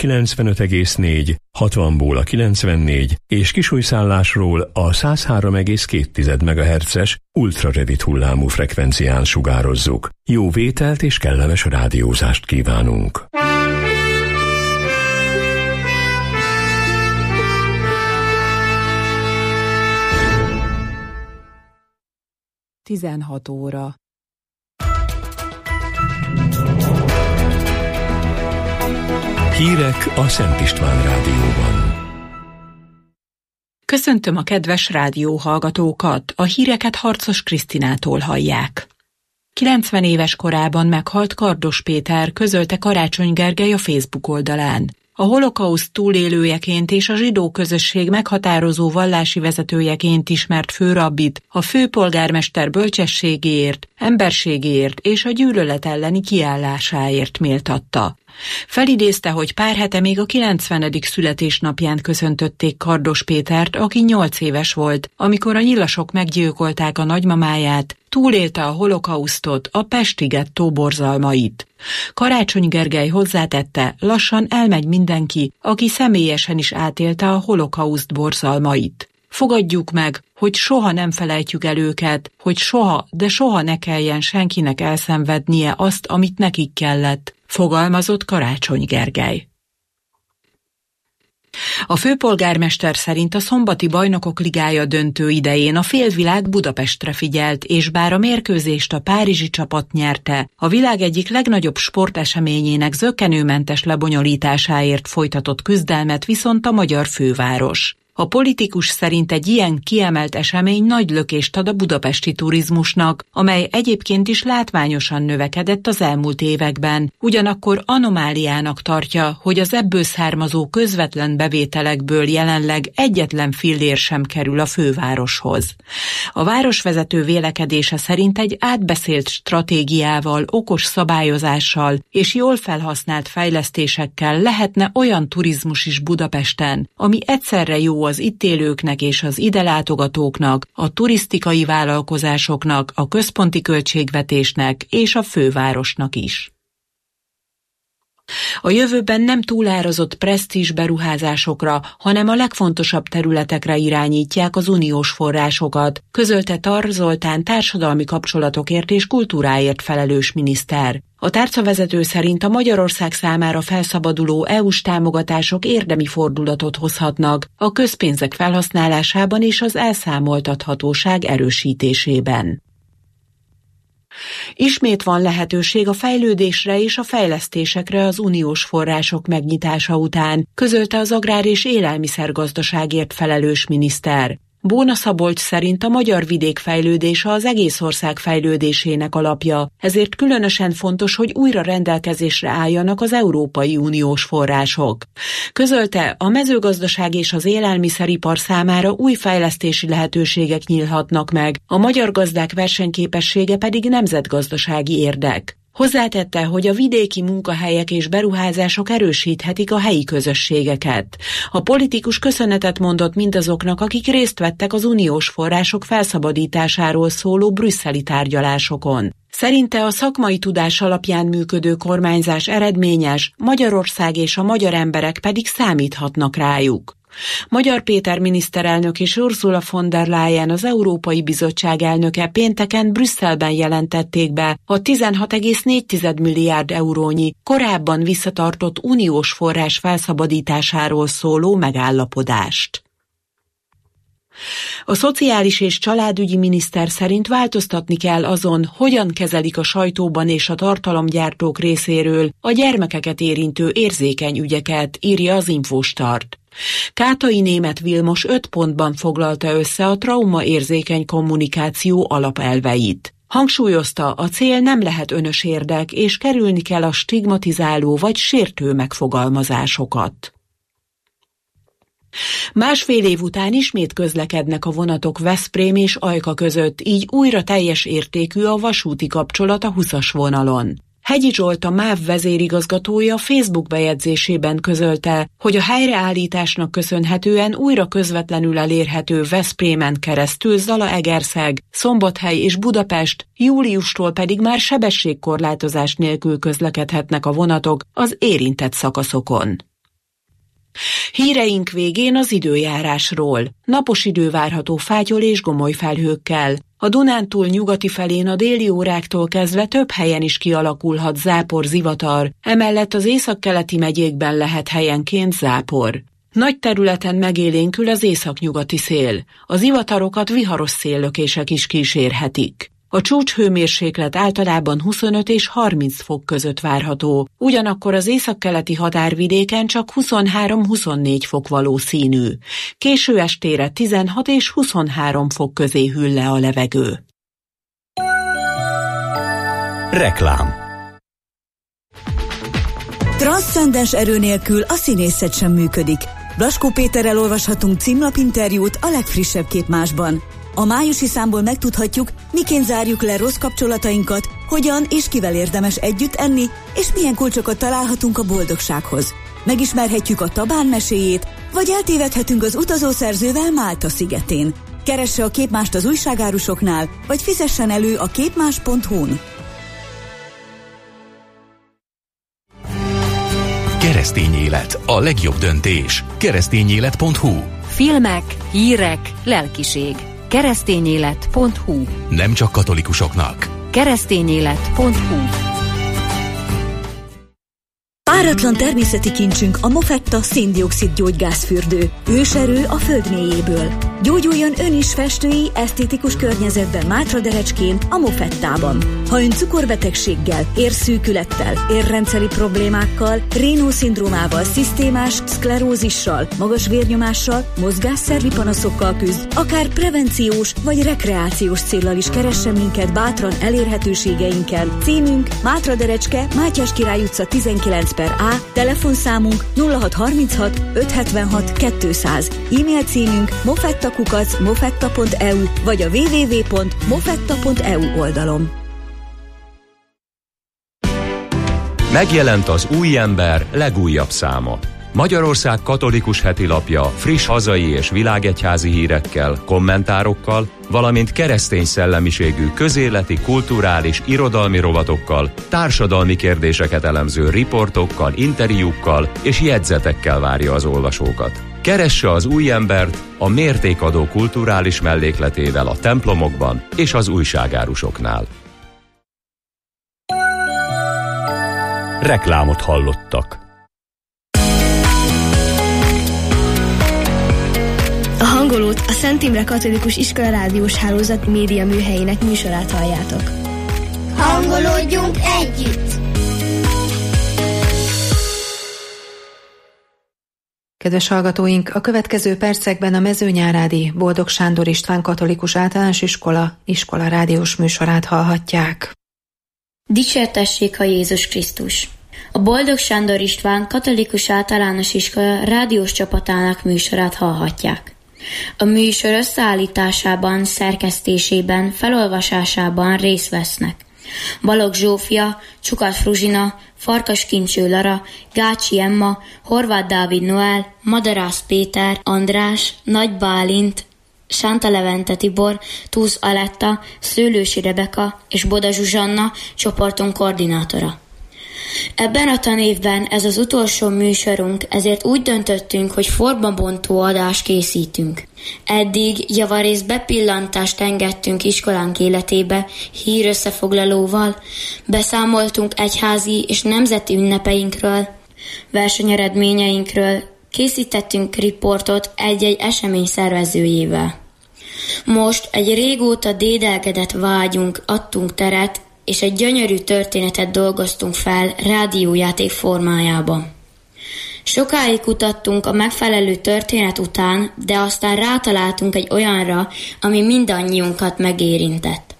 95,4, 60-ból a 94 és Kisújszállásról a 103,2 MHz-es ultrarövid hullámú frekvencián sugározzuk. Jó vételt és kellemes rádiózást kívánunk! Tizenhat óra. Hírek a Szent István Rádióban. Köszöntöm a kedves rádióhallgatókat, a híreket Harcos Krisztinától hallják. 90 éves korában meghalt Kardos Péter, közölte Karácsony Gergely a Facebook oldalán. A holokauszt túlélőjeként és a zsidó közösség meghatározó vallási vezetőjeként ismert főrabbit a főpolgármester bölcsességéért, emberségéért és a gyűlölet elleni kiállásáért méltatta. Felidézte, hogy pár hete még a 90. születésnapján köszöntötték Kardos Pétert, aki 8 éves volt, amikor a nyilasok meggyilkolták a nagymamáját, túlélte a holokausztot, a pesti gettó borzalmait. Karácsony Gergely hozzátette, lassan elmegy mindenki, aki személyesen is átélte a holokauszt borzalmait. Fogadjuk meg, hogy soha nem felejtjük el őket, hogy soha, de soha ne kelljen senkinek elszenvednie azt, amit nekik kellett, fogalmazott Karácsony Gergely. A főpolgármester szerint a szombati Bajnokok Ligája döntő idején a félvilág Budapestre figyelt, és bár a mérkőzést a párizsi csapat nyerte, a világ egyik legnagyobb sporteseményének zökkenőmentes lebonyolításáért folytatott küzdelmet viszont a magyar főváros. A politikus szerint egy ilyen kiemelt esemény nagy lökést ad a budapesti turizmusnak, amely egyébként is látványosan növekedett az elmúlt években, ugyanakkor anomáliának tartja, hogy az ebből származó közvetlen bevételekből jelenleg egyetlen fillér sem kerül a fővároshoz. A városvezető vélekedése szerint egy átbeszélt stratégiával, okos szabályozással és jól felhasznált fejlesztésekkel lehetne olyan turizmus is Budapesten, ami egyszerre jó az itt élőknek és az ide látogatóknak, a turisztikai vállalkozásoknak, a központi költségvetésnek és a fővárosnak is. A jövőben nem túlárazott presztízs beruházásokra, hanem a legfontosabb területekre irányítják az uniós forrásokat, közölte Tar Zoltán társadalmi kapcsolatokért és kultúráért felelős miniszter. A tárcavezető szerint a Magyarország számára felszabaduló EU-s támogatások érdemi fordulatot hozhatnak a közpénzek felhasználásában és az elszámoltathatóság erősítésében. Ismét van lehetőség a fejlődésre és a fejlesztésekre az uniós források megnyitása után, közölte az agrár- és élelmiszergazdaságért felelős miniszter. Bóna Szabolcs szerint a magyar vidék fejlődése az egész ország fejlődésének alapja, ezért különösen fontos, hogy újra rendelkezésre álljanak az Európai Uniós források. Közölte, a mezőgazdaság és az élelmiszeripar számára új fejlesztési lehetőségek nyílhatnak meg, a magyar gazdák versenyképessége pedig nemzetgazdasági érdek. Hozzátette, hogy a vidéki munkahelyek és beruházások erősíthetik a helyi közösségeket. A politikus köszönetet mondott mindazoknak, akik részt vettek az uniós források felszabadításáról szóló brüsszeli tárgyalásokon. Szerinte a szakmai tudás alapján működő kormányzás eredményes, Magyarország és a magyar emberek pedig számíthatnak rájuk. Magyar Péter miniszterelnök és Ursula von der Leyen, az Európai Bizottság elnöke pénteken Brüsszelben jelentették be a 16,4 milliárd eurónyi, korábban visszatartott uniós forrás felszabadításáról szóló megállapodást. A szociális és családügyi miniszter szerint változtatni kell azon, hogyan kezelik a sajtóban és a tartalomgyártók részéről a gyermekeket érintő érzékeny ügyeket, írja az Infostart. Kátai Németh Vilmos 5 pontban foglalta össze a traumaérzékeny kommunikáció alapelveit. Hangsúlyozta, a cél nem lehet önös érdek, és kerülni kell a stigmatizáló vagy sértő megfogalmazásokat. Másfél év után ismét közlekednek a vonatok Veszprém és Ajka között, így újra teljes értékű a vasúti kapcsolat a 20-as vonalon. Hegyi Zsolt, a MÁV vezérigazgatója Facebook bejegyzésében közölte, hogy a helyreállításnak köszönhetően újra közvetlenül elérhető Veszprémen keresztül Zalaegerszeg, Szombathely és Budapest, júliustól pedig már sebességkorlátozás nélkül közlekedhetnek a vonatok az érintett szakaszokon. Híreink végén az időjárásról. Napos idő várható fátyol és gomolyfelhőkkel. A Dunántúl nyugati felén a déli óráktól kezdve több helyen is kialakulhat zápor-zivatar, emellett az északkeleti megyékben lehet helyenként zápor. Nagy területen megélénkül az északnyugati szél. A zivatarokat viharos széllökések is kísérhetik. A csúcshőmérséklet általában 25 és 30 fok között várható, ugyanakkor az északkeleti határvidéken csak 23-24 fok valószínű. Késő estére 16 és 23 fok közé hűl le a levegő. Reklám. Transzcendens erő nélkül a színészet sem működik. Blaskó Péterrel olvashatunk címlapinterjút a legfrissebb Képmásban. A májusi számból megtudhatjuk, miként zárjuk le rossz kapcsolatainkat, hogyan és kivel érdemes együtt enni, és milyen kulcsokat találhatunk a boldogsághoz. Megismerhetjük a Tabán meséjét, vagy eltévedhetünk az utazószerzővel Málta szigetén. Keresse a Képmást az újságárusoknál, vagy fizessen elő a képmás.hu-n. Keresztény élet, a legjobb döntés. Keresztényélet.hu. Filmek, hírek, lelkiség. Keresztényélet.hu. Nem csak katolikusoknak. Keresztényélet.hu. Páratlan természeti kincsünk a Mofetta szén-dioxid gyógygázfürdő. Őserő a föld mélyéből. Gyógyuljon ön is festői, esztétikus környezetben Mátraderecskén, a Mofettában. Ha ön cukorbetegséggel, érszűkülettel, érrendszeri problémákkal, Raynaud-szindrómával, szisztémás szklerózissal, magas vérnyomással, mozgásszervi panaszokkal küzd, akár prevenciós vagy rekreációs céllal is keressen minket bátran elérhetőségeinken. Címünk Mátraderecske, Mátyás Király utca 19/A, telefonszámunk 0636 576 200, e-mail címünk mofetta@mofetta.eu vagy a www.mofetta.eu oldalon. Megjelent az Új Ember legújabb száma. Magyarország katolikus hetilapja friss hazai és világegyházi hírekkel, kommentárokkal, valamint keresztény szellemiségű közéleti, kulturális, irodalmi rovatokkal, társadalmi kérdéseket elemző riportokkal, interjúkkal és jegyzetekkel várja az olvasókat. Keresse az Új Embert a mértékadó kulturális mellékletével a templomokban és az újságárusoknál. Reklámot hallottak. A Hangolót, a Szent Imre Katolikus Iskola rádiós hálózat média műhelyének műsorát halljátok. Hangolódjunk együtt! Kedves hallgatóink, a következő percekben a Mezőnyárádi Boldog Sándor István Katolikus Általános Iskola rádiós műsorát hallhatják. Dicsértessék a Jézus Krisztus! A Boldog Sándor István Katolikus Általános Iskola rádiós csapatának műsorát hallhatják. A műsor összeállításában, szerkesztésében, felolvasásában részt vesznek Balogh Zsófia, Csukat Fruzsina, Farkas Kincső Lara, Gácsi Emma, Horváth Dávid Noel, Madarász Péter, András, Nagy Bálint, Sánta Levente Tibor, Tusz Aletta, Szőlősi Rebeka és Boda Zsuzsanna csoportunk koordinátora. Ebben a tanévben ez az utolsó műsorunk, ezért úgy döntöttünk, hogy formabontó adást készítünk. Eddig javarészt bepillantást engedtünk iskolánk életébe hírösszefoglalóval, beszámoltunk egyházi és nemzeti ünnepeinkről, versenyeredményeinkről, készítettünk riportot egy-egy esemény szervezőjével. Most egy régóta dédelgedett vágyunk adtunk teret, és egy gyönyörű történetet dolgoztunk fel rádiójáték formájában. Sokáig kutattunk a megfelelő történet után, de aztán rátaláltunk egy olyanra, ami mindannyiunkat megérintett.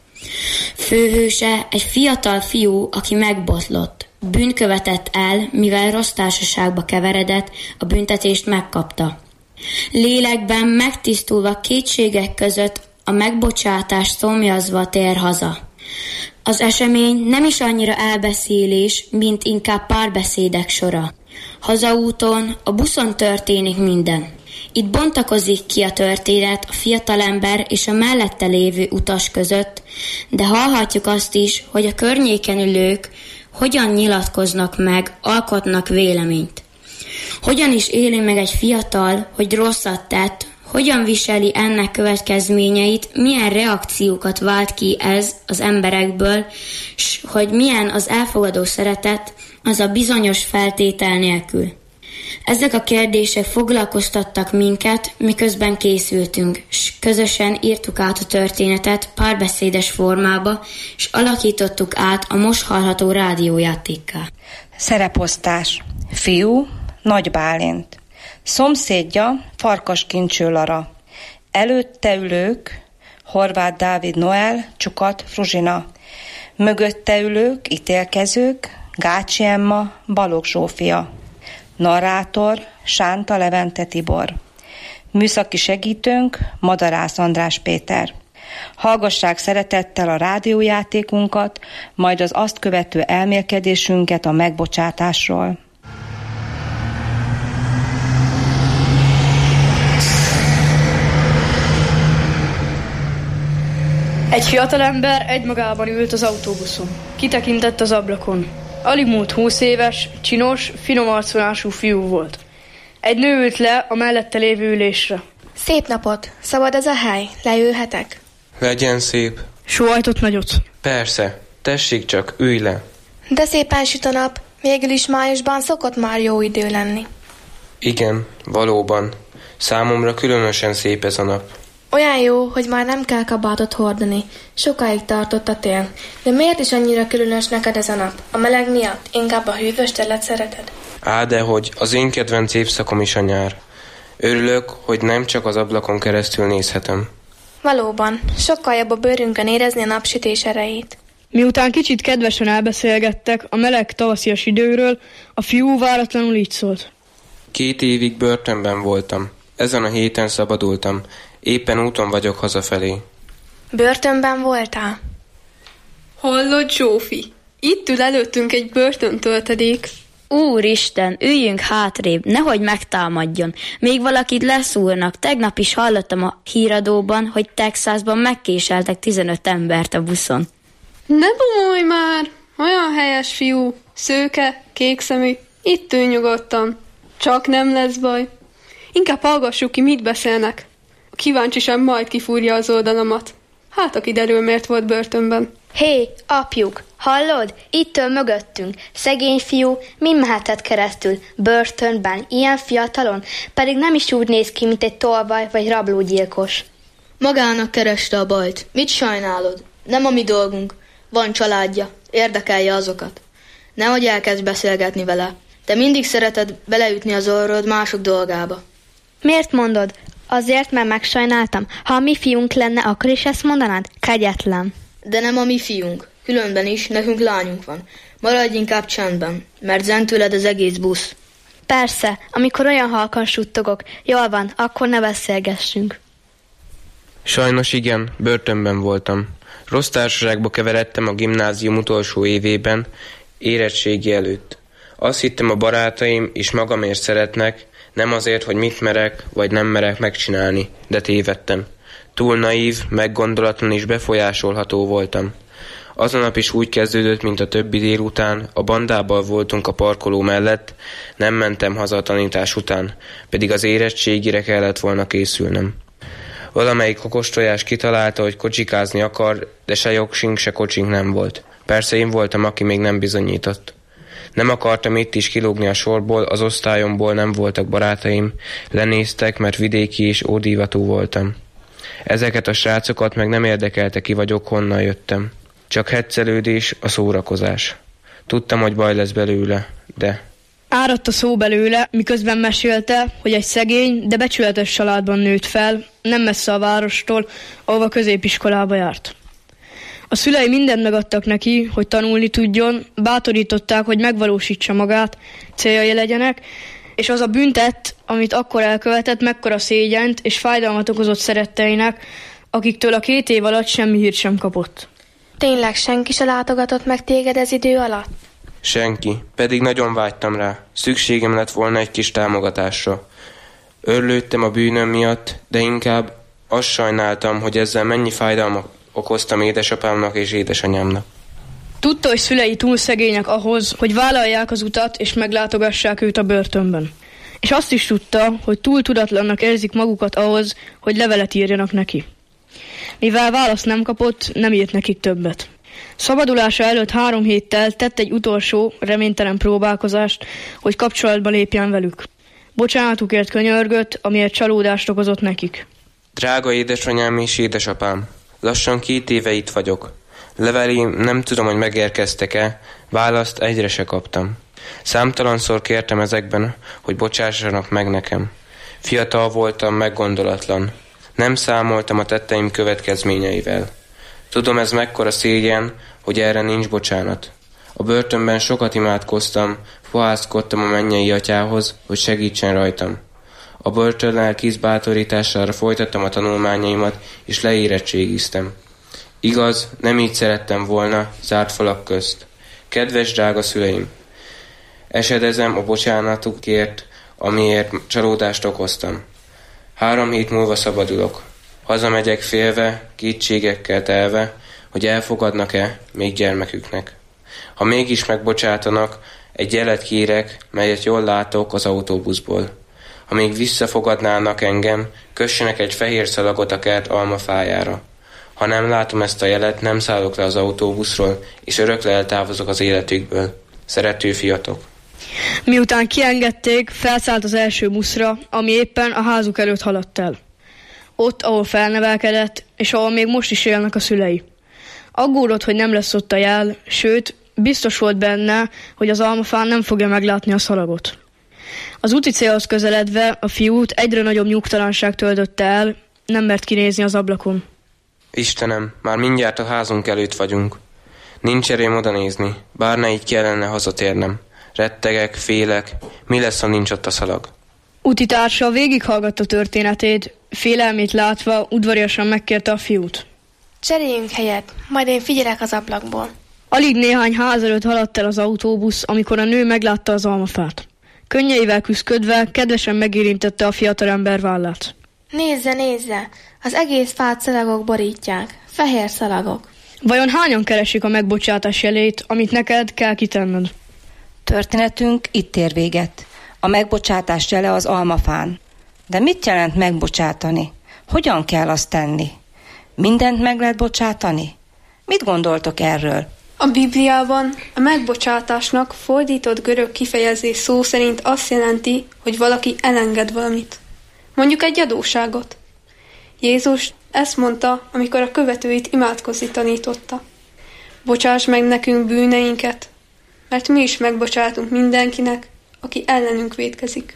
Főhőse egy fiatal fiú, aki megbotlott. Bűnt követett el, mivel rossz társaságba keveredett, a büntetést megkapta. Lélekben megtisztulva kétségek között a megbocsátást szomjazva tér haza. Az esemény nem is annyira elbeszélés, mint inkább párbeszédek sora. Hazaúton, a buszon történik minden. Itt bontakozik ki a történet a fiatalember és a mellette lévő utas között, de hallhatjuk azt is, hogy a környéken ülők hogyan nyilatkoznak meg, alkotnak véleményt. Hogyan is éli meg egy fiatal, hogy rosszat tett, hogyan viseli ennek következményeit, milyen reakciókat vált ki ez az emberekből, s hogy milyen az elfogadó szeretet, az a bizonyos feltétel nélkül. Ezek a kérdések foglalkoztattak minket, miközben készültünk, s közösen írtuk át a történetet párbeszédes formába, és alakítottuk át a most hallható rádiójátékká. Szereposztás. Fiú, Nagy Bálint. Szomszédja, Farkaskincső Lara. Előtte ülők, Horváth Dávid Noel, Csukat Fruzsina. Mögötte ülők, ítélkezők, Gácsi Emma, Balogh Zsófia. Narrátor, Sánta Levente Tibor. Műszaki segítőnk, Madarász András Péter. Hallgassák szeretettel a rádiójátékunkat, majd az azt követő elmélkedésünket a megbocsátásról. Egy fiatalember egymagában ült az autóbuszon. Kitekintett az ablakon. Alig múlt 20 éves, csinos, finom arcvonású fiú volt. Egy nő ült le a mellette lévő ülésre. Szép napot! Szabad ez a hely? Leülhetek? Legyen szép. Sóhajtott nagyot. Persze, tessék csak, ülj le. De szépen süt a nap. Végül is májusban szokott már jó idő lenni. Igen, valóban. Számomra különösen szép ez a nap. Olyan jó, hogy már nem kell kabátot hordani. Sokáig tartott a tél. De miért is annyira különös neked ez a nap? A meleg miatt? Inkább a hűvös telet szereted? Á, dehogy, az én kedvenc évszakom is a nyár. Örülök, hogy nem csak az ablakon keresztül nézhetem. Valóban, sokkal jobb a bőrünkön érezni a napsütés erejét. Miután kicsit kedvesen elbeszélgettek a meleg tavaszias időről, a fiú váratlanul így szólt. 2 évig börtönben voltam. Ezen a héten szabadultam. Éppen úton vagyok hazafelé. Börtönben voltál? Hallod, Zsófi? Itt ül előttünk egy börtöntöltedék. Úristen, üljünk hátrébb, nehogy megtámadjon. Még valakit leszúrnak. Tegnap is hallottam a híradóban, hogy Texasban megkéseltek 15 embert a buszon. Ne bomolj már! Olyan helyes fiú, szőke, kékszemű. Itt ül nyugodtan. Csak nem lesz baj. Inkább hallgassuk ki, mit beszélnek. A kíváncsiság majd kifúrja az oldalamat. Hát, aki kiderül, miért volt börtönben. Hé, apjuk, hallod? Itt ül mögöttünk. Szegény fiú, min mehetett keresztül? Börtönben, ilyen fiatalon? Pedig nem is úgy néz ki, mint egy tolvaj vagy rablógyilkos. Magának kereste a bajt. Mit sajnálod? Nem a mi dolgunk. Van családja. Érdekelje azokat. Nehogy elkezd beszélgetni vele. Te mindig szereted beleütni az orrod mások dolgába. Miért mondod? Azért, mert megsajnáltam. Ha a mi fiunk lenne, akkor is ezt mondanád? Kegyetlen. De nem a mi fiunk. Különben is, nekünk lányunk van. Maradj inkább csendben, mert zen tőled az egész busz. Persze, amikor olyan halkan suttogok. Jól van, akkor ne beszélgessünk. Sajnos igen, börtönben voltam. Rossz társaságba keveredtem a gimnázium utolsó évében, érettségi előtt. Azt hittem, a barátaim is magamért szeretnek, nem azért, hogy mit merek, vagy nem merek megcsinálni, de tévedtem. Túl naív, meggondolatlan és befolyásolható voltam. Azon nap is úgy kezdődött, mint a többi délután, a bandával voltunk a parkoló mellett, nem mentem haza a tanítás után, pedig az érettségire kellett volna készülnem. Valamelyik okostojás kitalálta, hogy kocsikázni akar, de se jogsink, se kocsink nem volt. Persze én voltam, aki még nem bizonyított. Nem akartam itt is kilógni a sorból, az osztályomból nem voltak barátaim, lenéztek, mert vidéki és ódivatú voltam. Ezeket a srácokat meg nem érdekelte, ki vagyok, honnan jöttem. Csak heccelődés, a szórakozás. Tudtam, hogy baj lesz belőle, de... Áradt a szó belőle, miközben mesélte, hogy egy szegény, de becsületes családban nőtt fel, nem messze a várostól, ahova középiskolába járt. A szülei mindent megadtak neki, hogy tanulni tudjon, bátorították, hogy megvalósítsa magát, céljai legyenek, és az a bűntett, amit akkor elkövetett, mekkora szégyent és fájdalmat okozott szeretteinek, akiktől a 2 év alatt semmi hírt sem kapott. Tényleg senki se látogatott meg téged ez idő alatt? Senki, pedig nagyon vágytam rá. Szükségem lett volna egy kis támogatásra. Örlődtem a bűnöm miatt, de inkább azt sajnáltam, hogy ezzel mennyi fájdalmat okoztam édesapámnak és édesanyámnak. Tudta, hogy szülei túl szegények ahhoz, hogy vállalják az utat és meglátogassák őt a börtönben. És azt is tudta, hogy túl tudatlannak érzik magukat ahhoz, hogy levelet írjanak neki. Mivel választ nem kapott, nem írt nekik többet. Szabadulása előtt 3 héttel tett egy utolsó, reménytelen próbálkozást, hogy kapcsolatba lépjen velük. Bocsánatukért könyörgött, amiért csalódást okozott nekik. Drága édesanyám és édesapám, lassan 2 éve itt vagyok. Levelim nem tudom, hogy megérkeztek-e, választ egyre se kaptam. Számtalanszor kértem ezekben, hogy bocsássanak meg nekem. Fiatal voltam, meggondolatlan. Nem számoltam a tetteim következményeivel. Tudom, ez mekkora szégyen, hogy erre nincs bocsánat. A börtönben sokat imádkoztam, fohászkodtam a mennyei atyához, hogy segítsen rajtam. A börtön lelkész bátorítására folytattam a tanulmányaimat, és leérettségiztem. Igaz, nem így szerettem volna, zárt falak közt. Kedves drága szüleim! Esedezem a bocsánatukért, amiért csalódást okoztam. 3 hét múlva szabadulok. Hazamegyek félve, kétségekkel telve, hogy elfogadnak-e még gyermeküknek. Ha mégis megbocsátanak, egy jelet kérek, melyet jól látok az autóbuszból. Ha még visszafogadnának engem, kössenek egy fehér szalagot a kert almafájára. Ha nem látom ezt a jelet, nem szállok le az autóbuszról, és örökre eltávozok az életükből. Szerető fiatok. Miután kiengedték, felszállt az első buszra, ami éppen a házuk előtt haladt el. Ott, ahol felnevelkedett, és ahol még most is élnek a szülei. Aggódott, hogy nem lesz ott a jel, sőt, biztos volt benne, hogy az almafán nem fogja meglátni a szalagot. Az úti célhoz közeledve a fiút egyre nagyobb nyugtalanság töltötte el, nem mert kinézni az ablakon. Istenem, már mindjárt a házunk előtt vagyunk. Nincs erőm oda nézni, bár ne így kellene hazatérnem. Rettegek, félek, mi lesz, ha nincs ott a szalag? Útitársa végighallgatta történetét, félelmét látva udvariasan megkérte a fiút. Cseréljünk helyet, majd én figyelek az ablakból. Alig néhány ház előtt haladt el az autóbusz, amikor a nő meglátta az almafát. Könnyeivel küszködve kedvesen megérintette a fiatalember vállát. Nézze, az egész fát szalagok borítják, fehér szalagok. Vajon hányan keresik a megbocsátás jelét, amit neked kell kitenned? Történetünk itt ér véget. A megbocsátás jele az almafán. De mit jelent megbocsátani? Hogyan kell azt tenni? Mindent meg lehet bocsátani? Mit gondoltok erről? A Bibliában a megbocsátásnak fordított görög kifejezés szó szerint azt jelenti, hogy valaki elenged valamit. Mondjuk egy adósságot. Jézus ezt mondta, amikor a követőit imádkozni tanította. Bocsáss meg nekünk bűneinket, mert mi is megbocsátunk mindenkinek, aki ellenünk vétkezik.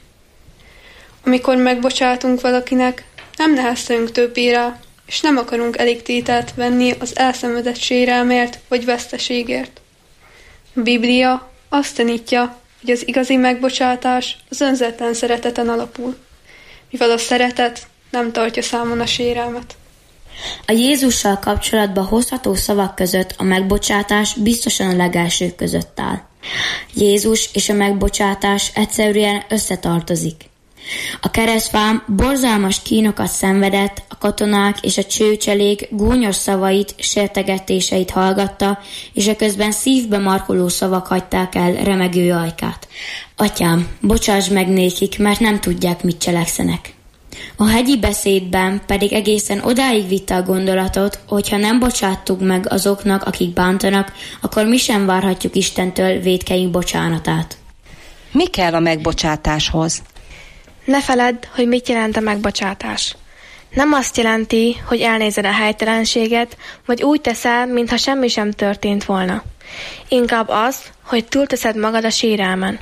Amikor megbocsátunk valakinek, nem neheztelünk többé rá, és nem akarunk elég tételt venni az elszenvedett sérelmért vagy veszteségért. A Biblia azt tanítja, hogy az igazi megbocsátás az önzetlen szereteten alapul, mivel a szeretet nem tartja számon a sérelmet. A Jézussal kapcsolatban hozható szavak között a megbocsátás biztosan a legelsők között áll. Jézus és a megbocsátás egyszerűen összetartozik. A keresztfám borzalmas kínokat szenvedett, a katonák és a csőcselék gúnyos szavait, sértegetéseit hallgatta, és eközben szívbe markoló szavak hagyták el remegő ajkát. Atyám, bocsáss meg nékik, mert nem tudják, mit cselekszenek. A hegyi beszédben pedig egészen odáig vitte a gondolatot, hogy ha nem bocsáttuk meg azoknak, akik bántanak, akkor mi sem várhatjuk Istentől vétkeink bocsánatát. Mi kell a megbocsátáshoz? Ne feledd, hogy mit jelent a megbocsátás. Nem azt jelenti, hogy elnézed a helytelenséget, vagy úgy teszel, mintha semmi sem történt volna. Inkább az, hogy túlteszed magad a sérelmen.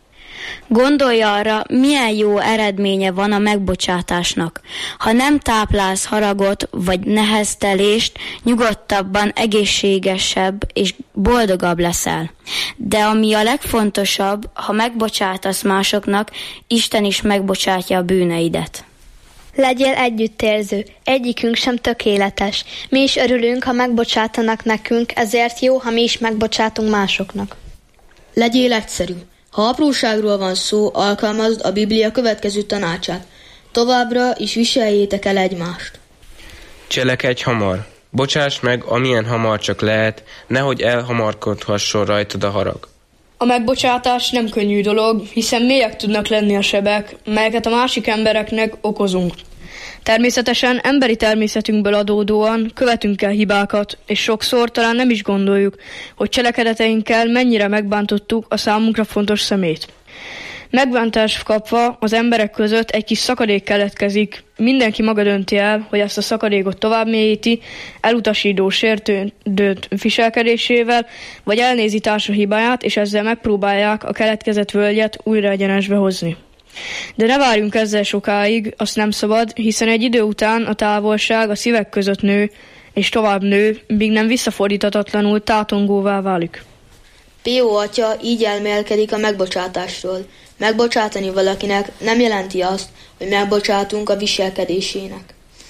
Gondolja arra, milyen jó eredménye van a megbocsátásnak. Ha nem táplálsz haragot vagy neheztelést, nyugodtabban, egészségesebb és boldogabb leszel. De ami a legfontosabb, ha megbocsátasz másoknak, Isten is megbocsátja a bűneidet. Legyél együttérző, egyikünk sem tökéletes. Mi is örülünk, ha megbocsátanak nekünk, ezért jó, ha mi is megbocsátunk másoknak. Legyél egyszerű. Ha apróságról van szó, alkalmazd a Biblia következő tanácsát. Továbbra is viseljétek el egymást. Cselekedj hamar. Bocsáss meg, amilyen hamar csak lehet, nehogy elhamarkodhasson rajtad a harag. A megbocsátás nem könnyű dolog, hiszen mélyek tudnak lenni a sebek, melyeket a másik embereknek okozunk. Természetesen emberi természetünkből adódóan követünk el hibákat, és sokszor talán nem is gondoljuk, hogy cselekedeteinkkel mennyire megbántottuk a számunkra fontos szemét. Megbántást kapva az emberek között egy kis szakadék keletkezik, mindenki maga dönti el, hogy ezt a szakadékot tovább mélyíti, elutasító sértődött viselkedésével, vagy elnézi társa hibáját, és ezzel megpróbálják a keletkezett völgyet újra egyenesbe hozni. De ne várjunk ezzel sokáig, azt nem szabad, hiszen egy idő után a távolság a szívek között nő, és tovább nő, míg nem visszafordíthatatlanul tátongóvá válik. Pió atya így elmélkedik a megbocsátásról. Megbocsátani valakinek nem jelenti azt, hogy megbocsátunk a viselkedésének.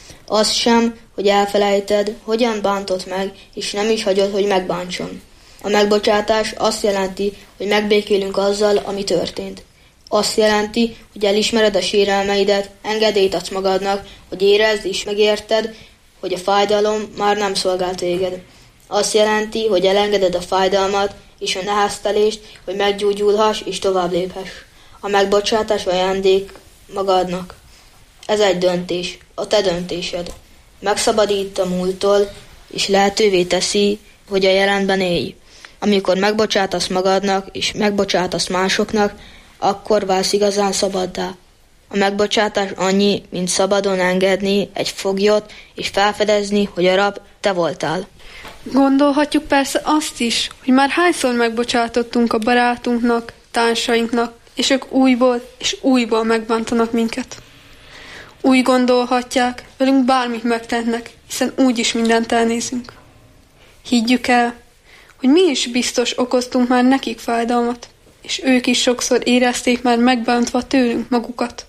Az sem, hogy elfelejted, hogyan bántott meg, és nem is hagyod, hogy megbántson. A megbocsátás azt jelenti, hogy megbékélünk azzal, ami történt. Azt jelenti, hogy elismered a sérelmeidet, engedélyt adsz magadnak, hogy érezd és megérted, hogy a fájdalom már nem szolgál téged. Azt jelenti, hogy elengeded a fájdalmat és a neheztelést, hogy meggyógyulhass és tovább léphess. A megbocsátás ajándék magadnak. Ez egy döntés, a te döntésed. Megszabadít a múlttól, és lehetővé teszi, hogy a jelenben élj. Amikor megbocsátasz magadnak, és megbocsátasz másoknak, akkor válsz igazán szabaddá. A megbocsátás annyi, mint szabadon engedni egy foglyot, és felfedezni, hogy a rab te voltál. Gondolhatjuk persze azt is, hogy már hányszor megbocsátottunk a barátunknak, társainknak, és ők újból és újból megbántanak minket. Úgy gondolhatják, velünk bármit megtennek, hiszen úgyis mindent elnézünk. Higgyük el, hogy mi is biztos okoztunk már nekik fájdalmat, és ők is sokszor érezték már megbántva tőlünk magukat.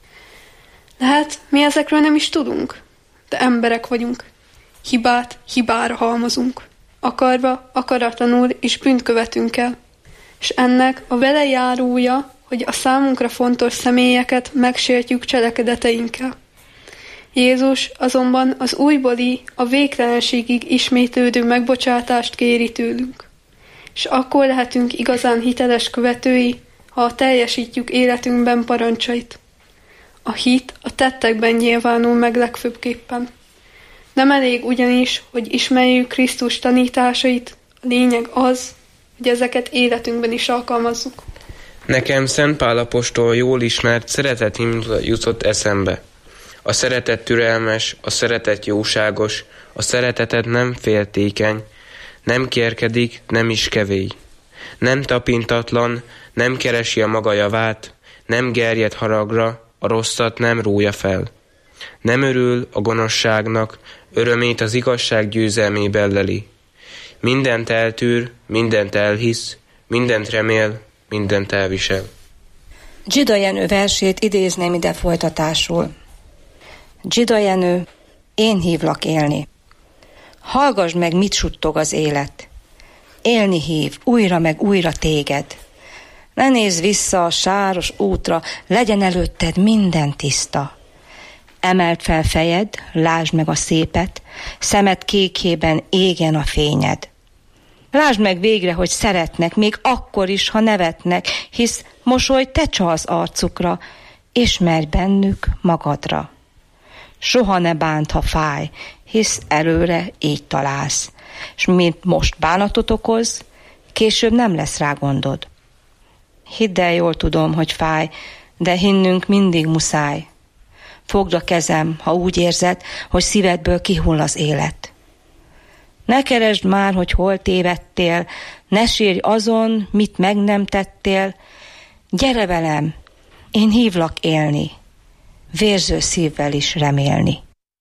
Lehet, mi ezekről nem is tudunk, de emberek vagyunk. Hibát hibára halmozunk. Akarva, akaratlanul és bűnt követünk el. És ennek a velejárója, hogy a számunkra fontos személyeket megsértjük cselekedeteinkkel. Jézus azonban az újbóli, a végtelenségig ismétlődő megbocsátást kéri tőlünk. És akkor lehetünk igazán hiteles követői, ha teljesítjük életünkben parancsait. A hit a tettekben nyilvánul meg legfőbbképpen. Nem elég ugyanis, hogy ismerjük Krisztus tanításait, a lényeg az, hogy ezeket életünkben is alkalmazzuk. Nekem Szent Pál apostol jól ismert szeretet jutott eszembe. A szeretet türelmes, a szeretet jóságos, a szereteted nem féltékeny, nem kérkedik, nem is kevély. Nem tapintatlan, nem keresi a maga javát, nem gerjed haragra, a rosszat nem rója fel. Nem örül a gonoszságnak, örömét az igazság győzelmében leli. Mindent eltűr, mindent elhisz, mindent remél, mindent elvisel. Zsida Jenő versét idézném ide folytatásul. Zsida Jenő, én hívlak élni. Hallgasd meg, mit suttog az élet. Élni hív, újra meg újra téged. Ne nézz vissza a sáros útra, legyen előtted minden tiszta. Emeld fel fejed, lásd meg a szépet, szemed kékében égjen a fényed. Lásd meg végre, hogy szeretnek, még akkor is, ha nevetnek, hisz mosoly te csalsz arcukra, ismerj bennük magadra. Soha ne bánt, ha fáj, hisz előre így találsz, s mint most bánatot okoz, később nem lesz rá gondod. Hidd el, jól tudom, hogy fáj, de hinnünk mindig muszáj. Fogd a kezem, ha úgy érzed, hogy szívedből kihull az élet. Ne keresd már, hogy hol tévedtél, ne sírj azon, mit meg nem tettél. Gyere velem, én hívlak élni, vérző szívvel is remélni.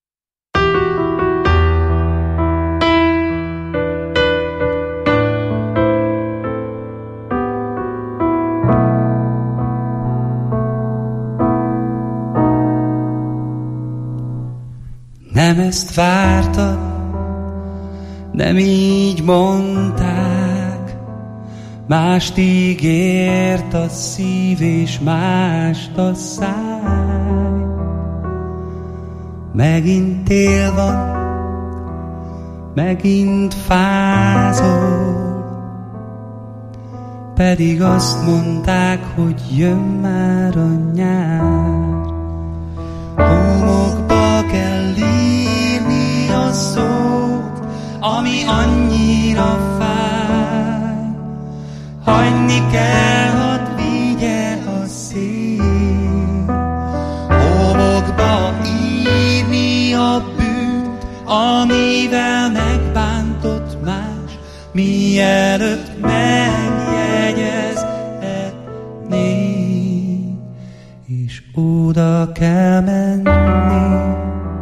Nem ezt vártad, nem így mondták, mást ígért a szív és mást a száj. Megint tél van, megint fázol, pedig azt mondták, hogy jön már a nyár. Homokba kell írni a szót, ami annyira fáj. Hagyni kell, hadd vigye a szél. Homokba írni a bűnt, amivel megbántott más, mielőtt megjegyezhetnék. És oda kell menni,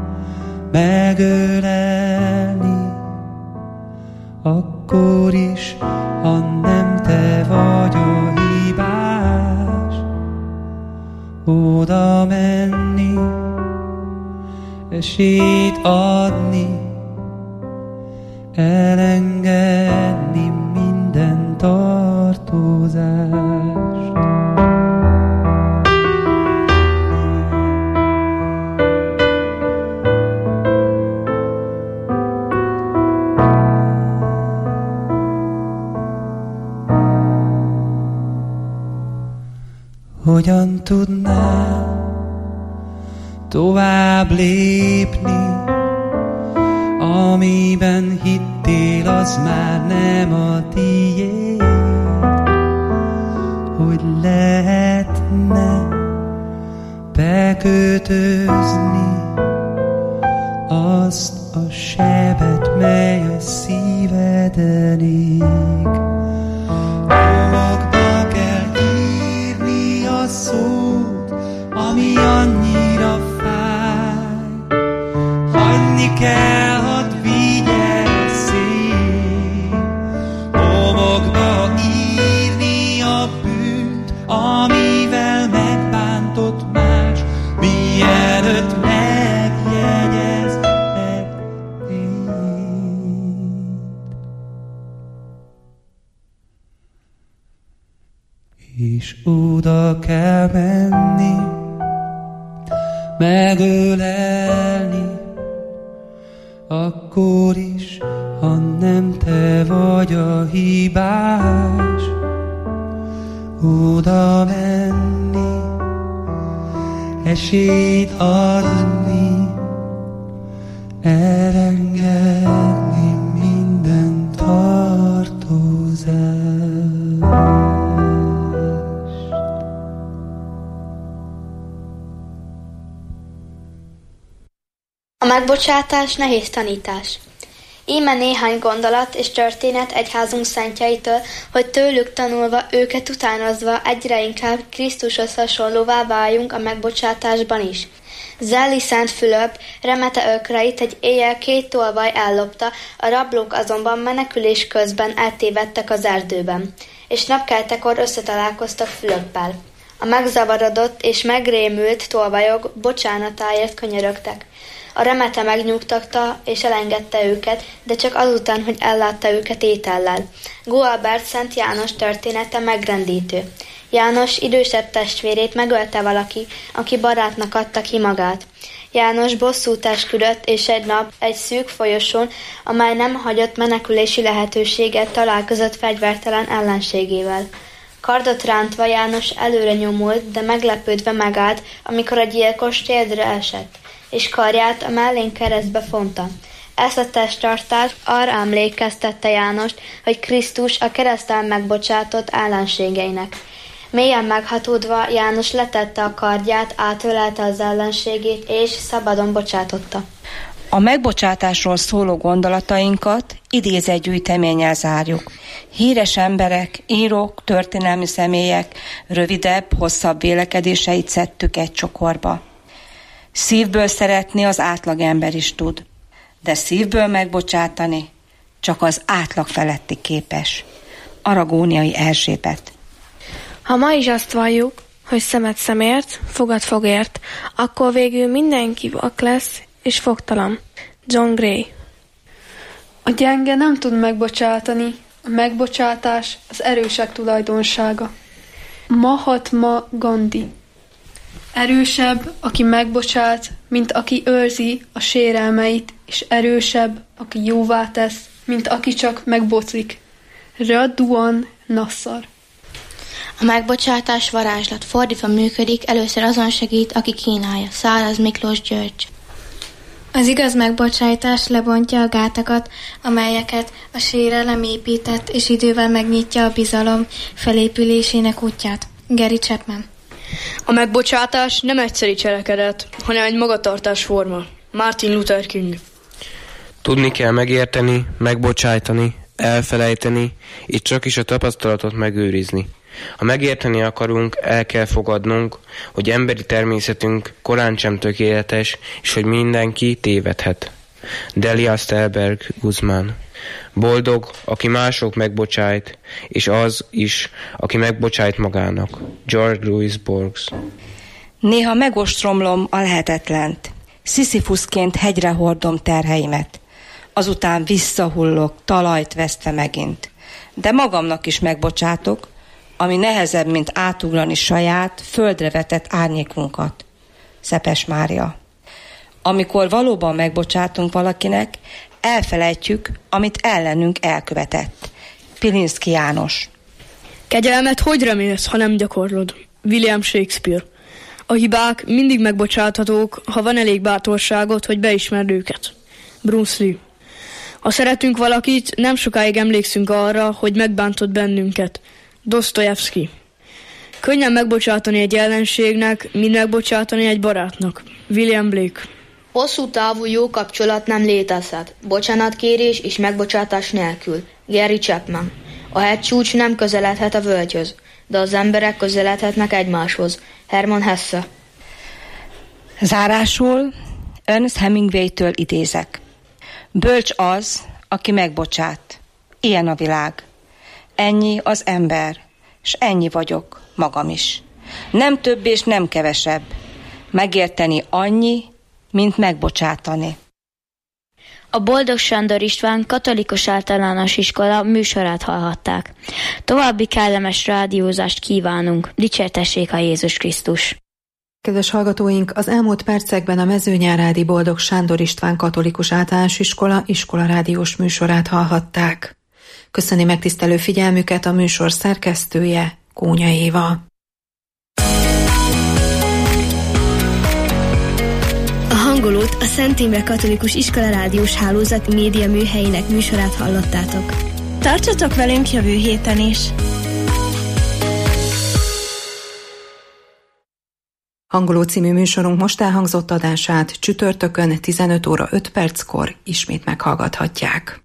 megölelni, akkor is, ha nem te vagy a hibás. Oda menni, esélyt adni, elengedni minden tartozást. Hogyan tudnál tovább lépni, amiben hittél, az már nem a tiéd? Hogy lehetne bekötözni azt a sebet, mely a szíveden ég? Homokba kell írni a szót, ami annyira fáj. Hagyni kell, hadd vigye a szél. Homokba írni a bűnt, amivel megbántott más, mielőtt megjegyezhetnéd. És oda kell menni, megölelni, akkor is, ha nem te vagy a hibás. Oda menni, esélyt adni, elengedni minden tartozást. A megbocsátás nehéz tanítás. Íme néhány gondolat és történet egyházunk szentjeitől, hogy tőlük tanulva, őket utánozva egyre inkább Krisztushoz hasonlóvá váljunk a megbocsátásban is. Zelli Szent Fülöp remete ökreit egy éjjel 2 tolvaj ellopta, a rablók azonban menekülés közben eltévedtek az erdőben, és napkeltekor összetalálkoztak Fülöppel. A megzavarodott és megrémült tolvajok bocsánatáért könyörögtek. A remete megnyugtatta és elengedte őket, de csak azután, hogy ellátta őket étellel. Gualbert Szent János története megrendítő. János idősebb testvérét megölte valaki, aki barátnak adta ki magát. János bosszút esküdött, és egy nap egy szűk folyosón, amely nem hagyott menekülési lehetőséget, találkozott fegyvertelen ellenségével. Kardot rántva János előre nyomult, de meglepődve megállt, amikor a gyilkos térdre esett, és karját a mellén keresztbe fonta. Ezt a testtartást arra emlékeztette Jánost, hogy Krisztus a kereszten megbocsátott ellenségeinek. Mélyen meghatódva János letette a kardját, átölelte az ellenségét, és szabadon bocsátotta. A megbocsátásról szóló gondolatainkat idézetgyűjteménnyel zárjuk. Híres emberek, írók, történelmi személyek rövidebb, hosszabb vélekedéseit szedtük egy csokorba. Szívből szeretni az átlagember is tud, de szívből megbocsátani csak az átlag feletti képes. Aragóniai Erzsébet. Ha ma is azt valljuk, hogy szemet szemért, fogad fogért, akkor végül mindenki vak lesz és fogtalan. John Gray. A gyenge nem tud megbocsátani, a megbocsátás az erősek tulajdonsága. Mahatma Gandhi. Erősebb, aki megbocsát, mint aki őrzi a sérelmeit, és erősebb, aki jóvá tesz, mint aki csak megboclik. Raduan Nassar. A megbocsátás varázslat fordítva működik, először azon segít, aki kínálja. Száraz Miklós György. Az igaz megbocsátás lebontja a gátakat, amelyeket a sérelem épített, és idővel megnyitja a bizalom felépülésének útját. Gary Chapman. A megbocsátás nem egyszeri cselekedet, hanem egy magatartás forma. Martin Luther King. Tudni kell megérteni, megbocsájtani, elfelejteni, így csak is a tapasztalatot megőrizni. Ha megérteni akarunk, el kell fogadnunk, hogy emberi természetünk korán sem tökéletes, és hogy mindenki tévedhet. Delia Stelberg Guzmán. Boldog, aki mások megbocsájt, és az is, aki megbocsájt magának. George Louis Borges. Néha megostromlom a lehetetlent. Sziszifusként hegyre hordom terheimet. Azután visszahullok, talajt vesztve megint. De magamnak is megbocsátok, ami nehezebb, mint átugrani saját, földre vetett árnyékunkat. Szepes Mária. Amikor valóban megbocsátunk valakinek, elfelejtjük, amit ellenünk elkövetett. Pilinszky János. Kegyelmet hogy remélsz, ha nem gyakorlod? William Shakespeare. A hibák mindig megbocsáthatók, ha van elég bátorságot, hogy beismerd őket. Bruce Lee. Ha szeretünk valakit, nem sokáig emlékszünk arra, hogy megbántott bennünket. Dostoyevsky. Könnyen megbocsátani egy ellenségnek, mint megbocsátani egy barátnak. William Blake. Hosszú távú jó kapcsolat nem létezhet. Bocsánatkérés és megbocsátás nélkül. Gary Chapman. A hegycsúcs nem közeledhet a völgyhöz, de az emberek közeledhetnek egymáshoz. Hermann Hesse. Zárásul Ernest Hemingway-től idézek. Bölcs az, aki megbocsát. Ilyen a világ. Ennyi az ember, és ennyi vagyok, magam is. Nem több és nem kevesebb. Megérteni annyi, mint megbocsátani. A Boldog Sándor István Katolikus Általános Iskola műsorát hallhatták. További kellemes rádiózást kívánunk. Dicsértessék a Jézus Krisztus! Kedves hallgatóink, az elmúlt percekben a Mezőnyárádi Boldog Sándor István Katolikus Általános Iskola rádiós műsorát hallhatták. Köszöni megtisztelő figyelmüket a műsor szerkesztője, Kónya Éva. A hangolót a Szent Imre Katolikus Iskola rádiós hálózat média műhelyének műsorát hallottátok. Tartsatok velünk jövő héten is! Hangoló című műsorunk most elhangzott adását csütörtökön 15 óra 5 perckor ismét meghallgathatják.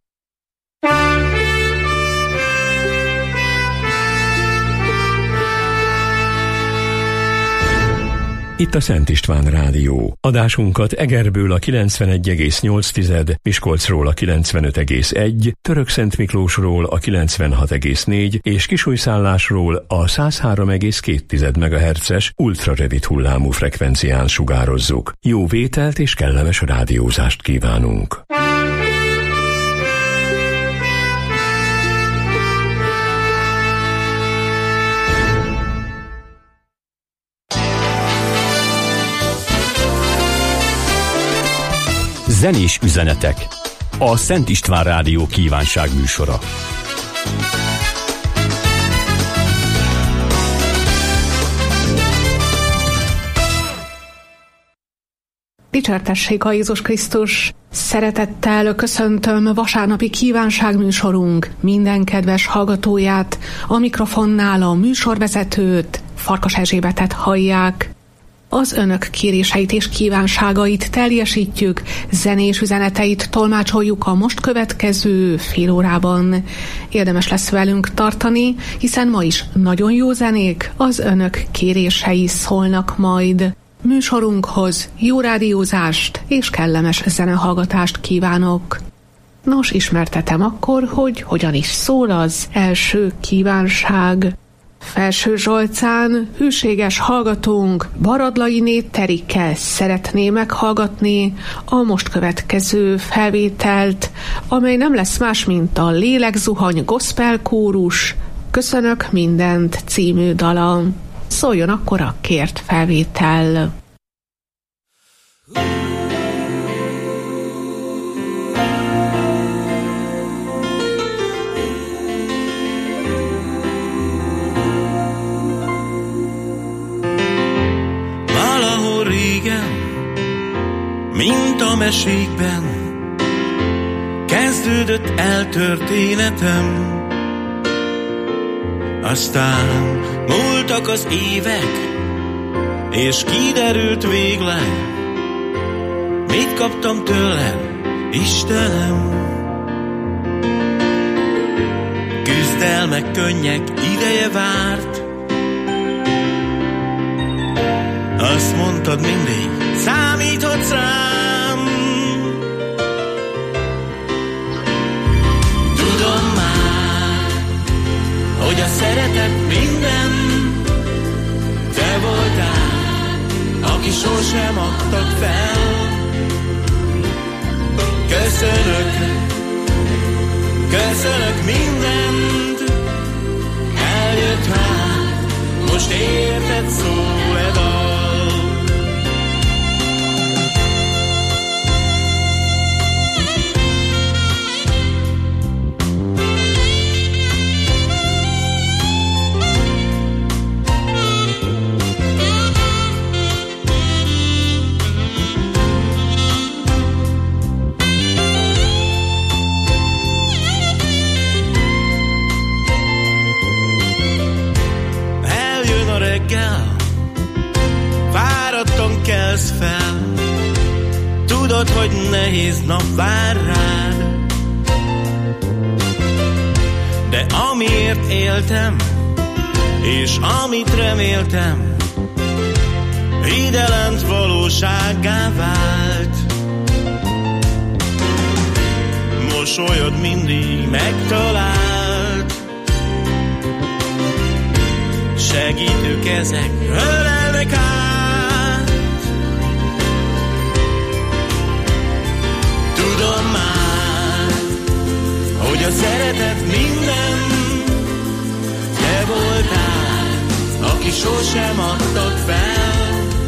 Itt a Szent István Rádió. Adásunkat Egerből a 91,8, Miskolcról a 95,1, Törökszentmiklósról a 96,4 és Kisújszállásról a 103,2 MHz-es ultrarövid hullámú frekvencián sugározzuk. Jó vételt és kellemes rádiózást kívánunk! Zenés üzenetek. A Szent István Rádió kívánság műsora. Dicsértessék a Jézus Krisztus! Szeretettel köszöntöm vasárnapi kívánságműsorunk minden kedves hallgatóját, a mikrofonnál a műsorvezetőt, Farkas Erzsébetet hallják. Az önök kéréseit és kívánságait teljesítjük, zenés üzeneteit tolmácsoljuk a most következő fél órában. Érdemes lesz velünk tartani, hiszen ma is nagyon jó zenék, az önök kérései szólnak majd. Műsorunkhoz jó rádiózást és kellemes zenehallgatást kívánok. Nos, ismertetem akkor, hogy hogyan is szól az első kívánság. Felső Zsolcán hűséges hallgatónk Baradlainé Terike szeretné meghallgatni a most következő felvételt, amely nem lesz más, mint a Lélekzuhany Gospel Kórus Köszönök mindent című dala. Szóljon akkor a kért felvétel. mint a mesékben, kezdődött el történetem. Aztán múltak az évek, és kiderült végleg, mit kaptam tőled, Istenem. Küzdelmek, könnyek ideje várt, azt mondtad mindig, számíthatsz rám. Tudom már, hogy a szeretet minden, te voltál, aki sosem adtad fel. Köszönök mindent, eljött már, most érted, szól e dal. Fáradtan kelsz fel, tudod, hogy nehéz nap vár rád, de amiért éltem, és amit reméltem, idelent valósággá vált. Mosolyod mindig megtalált, segítő kezek ölelnek át. Tudom már, hogy a szeretet minden, te voltál, aki sosem adtad fel.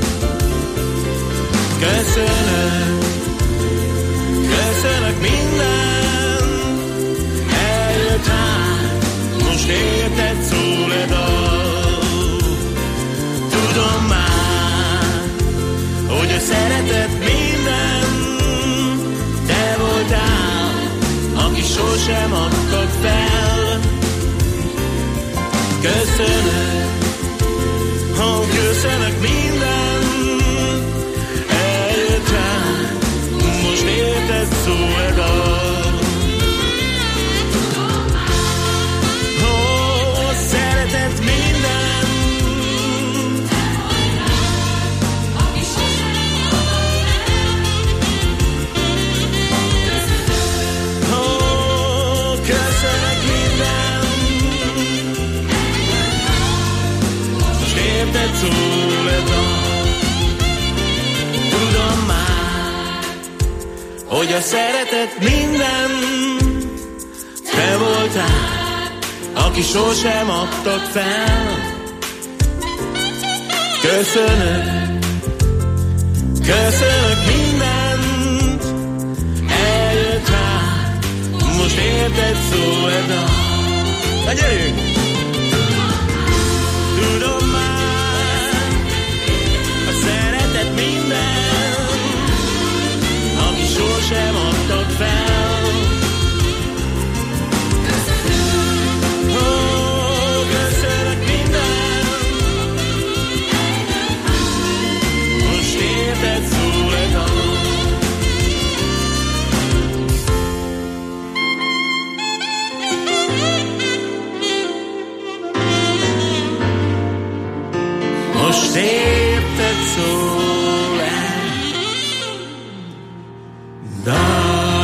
Köszönök minden, eljött hát, most érted, szól e dal. Tudom már, hogy a szeretet minden, te voltál, aki sosem adtad fel. Köszönök minden, eljött rá, most érted, szól e dal. Ó, szeretet minden, köszönök minden, most érted, szól e dal. Tudom már, hogy a szeretet minden, te voltál, aki sosem adtad fel. Köszönök mindent, eljött rá, most érted, szól e dal. Na gyerünk! Tudom már, a szeretet minden, aki sosem adtad fel. Köszönök mindent, most érted, szól e dal. Most érted, szól e dal.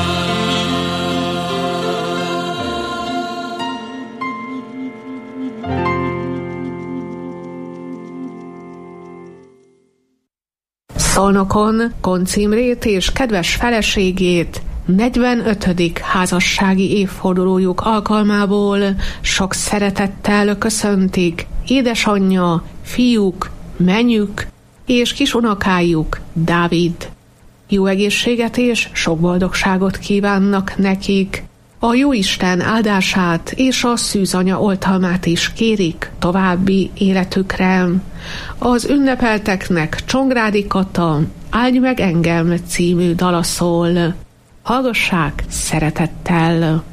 Szolnokon Koncz Imrét és kedves feleségét 45. házassági évfordulójuk alkalmából sok szeretettel köszöntik édesanyja, fiúk, menyük és kisunokájuk, Dávid. Jó egészséget és sok boldogságot kívánnak nekik. A Jóisten áldását és a szűzanya oltalmát is kérik további életükre. Az ünnepelteknek Csongrádi Kata Áldj meg engem című dala szól. Hallgassák szeretettel!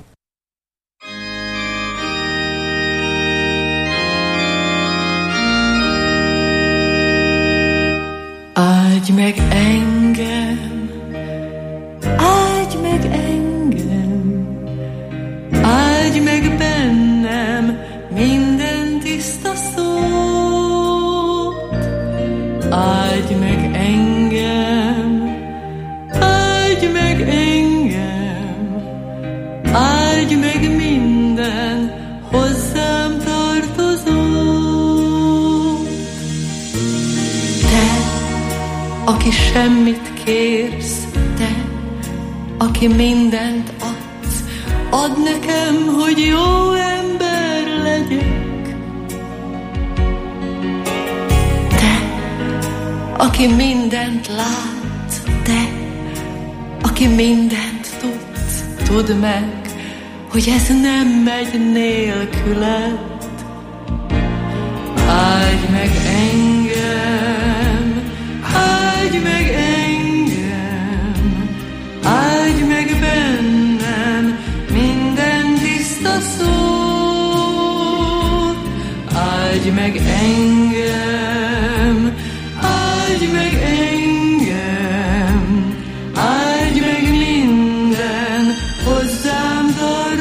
Áldj meg engem, áldj meg engem, áldj meg bennem minden tiszta szót. Áldj meg engem, áldj meg engem, áldj meg minden hozzám tartozót. Te, aki semmit kérsz, te, aki mindent adsz, add nekem, hogy jó ember legyek. Te, aki mindent látsz, te, aki mindent tudsz, tudd meg, hogy ez nem megy nélküled. Áldj meg engem, áldj meg engem, áldj meg bennem minden tiszta szót. Áldj meg engem, áldj meg engem, áldj meg minden hozzám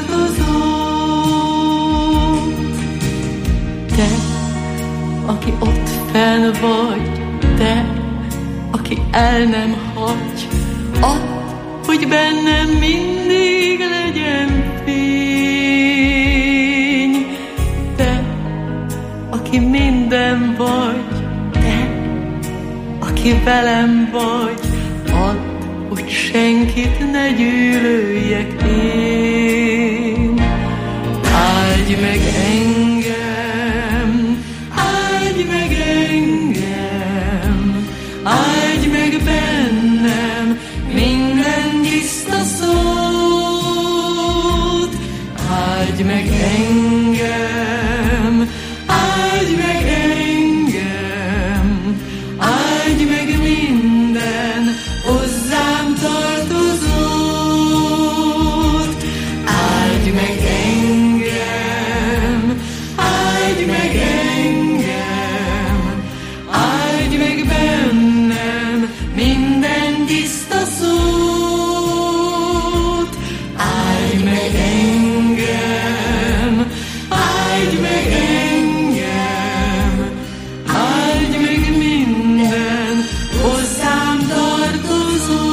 tartozót. Te, aki ott fenn vagy, te, aki el nem hagy, add, hogy bennem mindig legyen fény. Te, aki minden vagy, te, aki velem vagy, add, hogy senkit ne gyűlöljek én. Áldj meg engem, áldj meg engem, áldj meg bennem minden tiszta szót. Áldj meg engem, áldj meg engem, áldj meg minden hozzám tartozót. Áldj meg engem, áldj meg engem, áldj meg bennem minden tiszta szót. Áldj meg engem, áldj meg engem, áldj meg minden hozzám tartozót.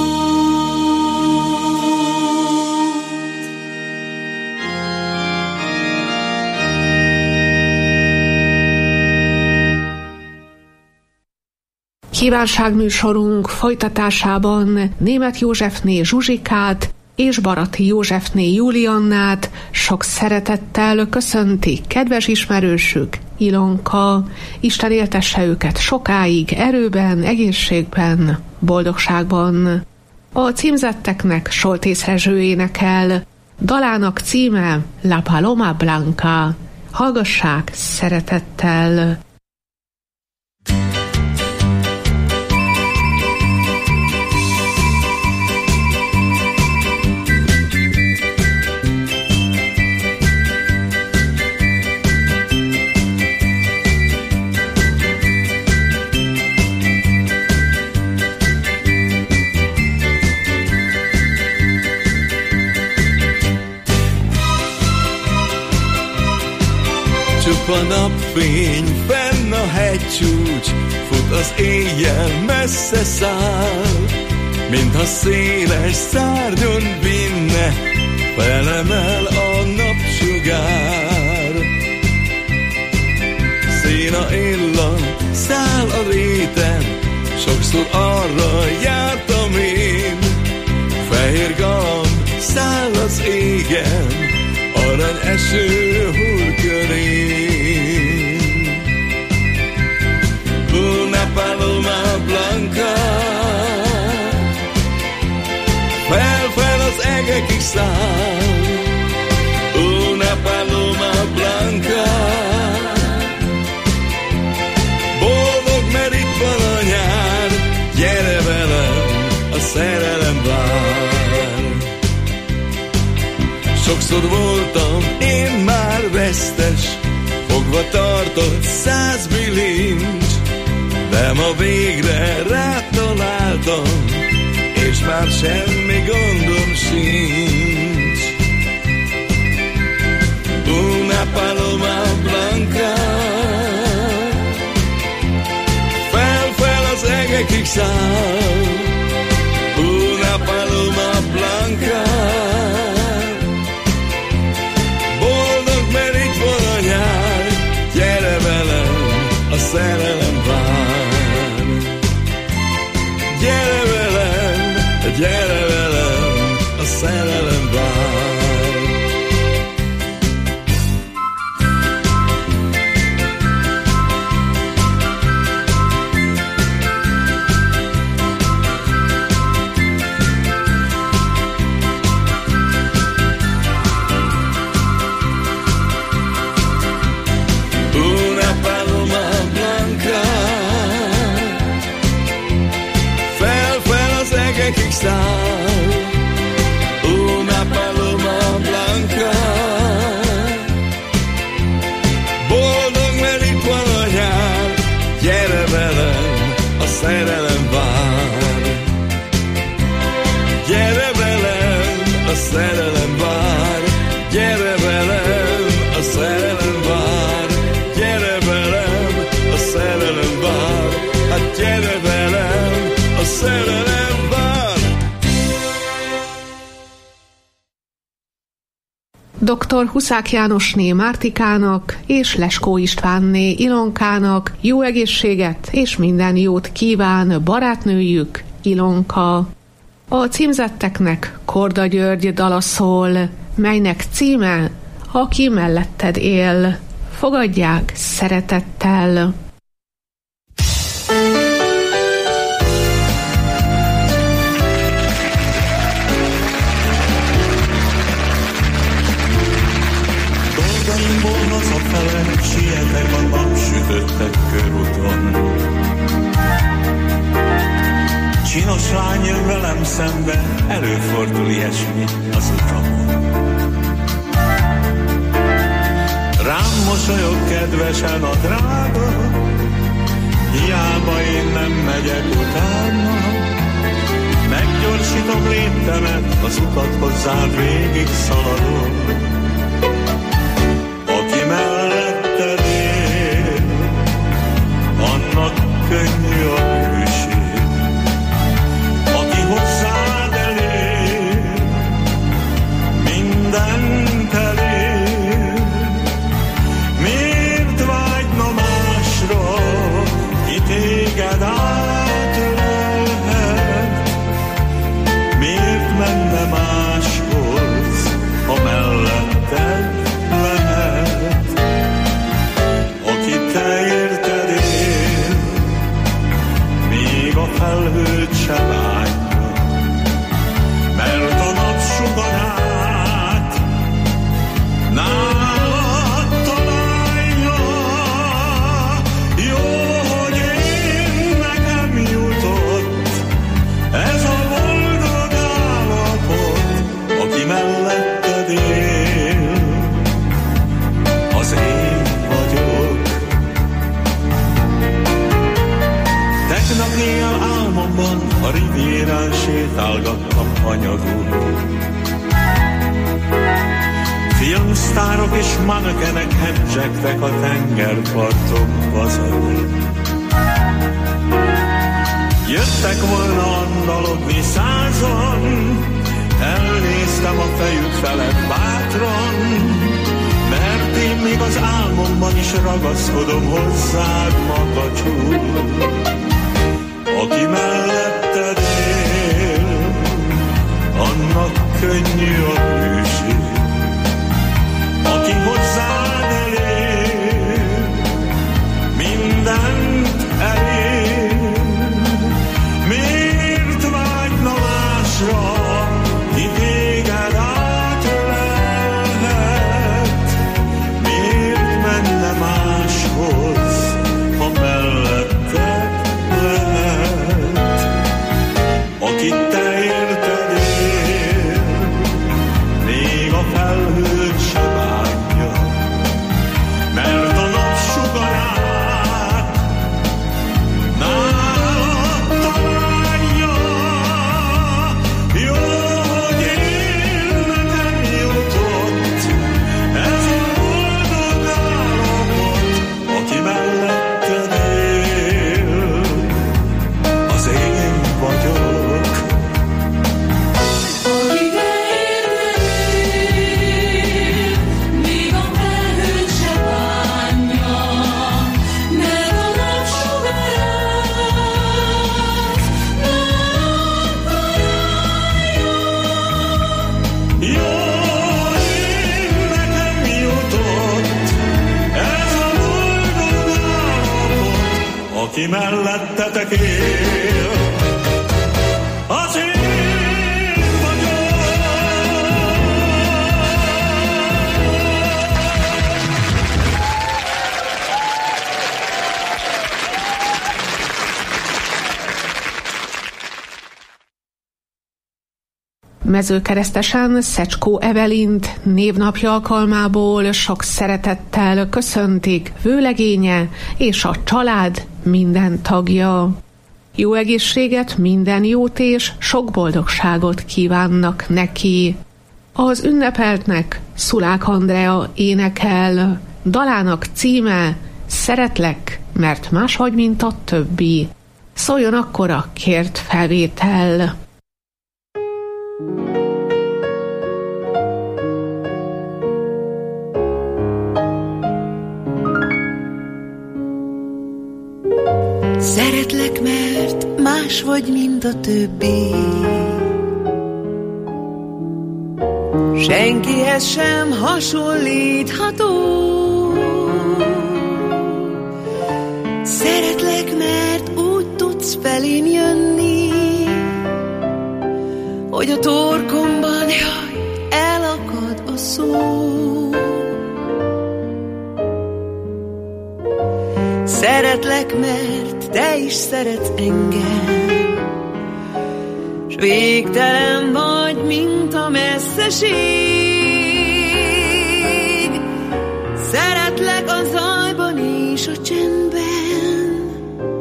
Kívánságműsorunk folytatásában Németh Józsefné Zsuzsikát és Barati Józsefné Juliannát sok szeretettel köszönti kedves ismerősük, Ilonka. Isten éltesse őket sokáig, erőben, egészségben, boldogságban. A címzetteknek Soltész Rezső énekel, dalának címe La Paloma Blanca. Hallgassák szeretettel! Csupa napfény fenn a hegycsúcs, fut az éjjel messze száll, mintha széles szárnyon vinne, felemel a napsugár. Széna illat száll a réten, sokszor arra jártam én. Fehér galamb száll az égen, arany eső hull körén. Una paloma blanca, fel az egekig száll, Barátod voltam, én már vesztes, fogva tartott 100 bilincs, de ma végre rád találtam, és már semmi gondom sincs. Una paloma blanca, fel az egekig száll. Una paloma blanca, boldog, mert itt van a nyár, gyere velem, a szerelem vár. Gyere velem, a szerelem vár. Una paloma blanca, boldog, mert itt van a nyár, gyere velem, a szerelem vár. Gyere velem, a szerelem vár. Gyere velem, a szerelem vár. Gyere velem, a szerelem vár. Hát gyere velem, a szerelem. Dr. Huszák Jánosné Mártikának és Leskó Istvánné Ilonkának jó egészséget és minden jót kíván barátnőjük, Ilonka. A címzetteknek Korda György dala szól, melynek címe Aki melletted él. Fogadják szeretettel! Sietek a napsütöttek körúton. Csinos lány jön velem szembe, előfordul ilyesmi az utamon. Rám mosolyog kedvesen a drága, hiába én nem megyek utána. Meggyorsítom léptemet, az utat hozzád végig szaladom. Aki melletted él, annak könnyű a hűség. Aki hozzád elér, mindent elér. Miért vágyna másra, ki téged átölelhet? Miért menne máshoz, ha melletted lehet? Aki te érted él, még a felhőt se látja, mert a napsugarát nálad találja. Jó, hogy én nekem jutott ez a boldog állapot. Aki melletted él, az én vagyok. Tegnap éjjel álmomban a rivérán sétálgattam hanyagul. Filmsztárok és mannekenek hemzsegtek a tengerparton vazarul. Jöttek volna andalogni 100-an, elnéztem a fejük felett bátran, mert én még az álmomban is ragaszkodom hozzád makacsul. Aki melletted él, annak könnyű a hűség. Aki hozzád elér, mindent elér. Miért vágyna másra, ki téged átölelhet? Miért menne máshoz, ha melletted lehet? Mezőkeresztesen Szecskó Evelint névnapja alkalmából sok szeretettel köszöntik vőlegénye és a család minden tagja. Jó egészséget, minden jót és sok boldogságot kívánnak neki. Az ünnepeltnek Szulák Andrea énekel, dalának címe Szeretlek, mert más vagy, mint a többi. Szóljon akkor a kért felvétel. Szeretlek, mert más vagy, mint a többi. Senkihez sem hasonlítható. Szeretlek, mert úgy tudsz felém jönni, hogy a torkomban elakad a szó. Szeretlek, mert te is szeretsz engem, s végtelen vagy, mint a messzeség. Szeretlek a zajban és a csendben,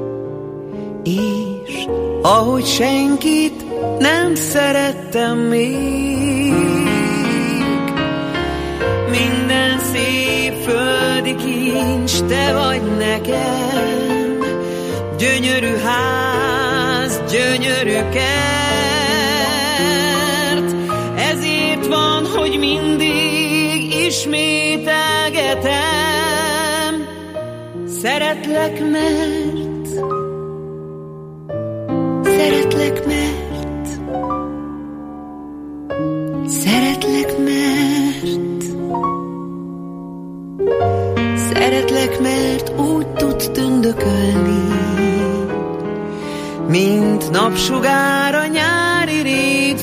és ahogy senkit nem szerettem még. Minden szép földi kincs te vagy nekem, gyönyörű ház, gyönyörű kert. Ezért van, hogy mindig ismételgetem. Szeretlek, mert szeretlek, mert szeretlek, mert szeretlek, mert úgy tudsz tündökölni, mint napsugár a nyári rét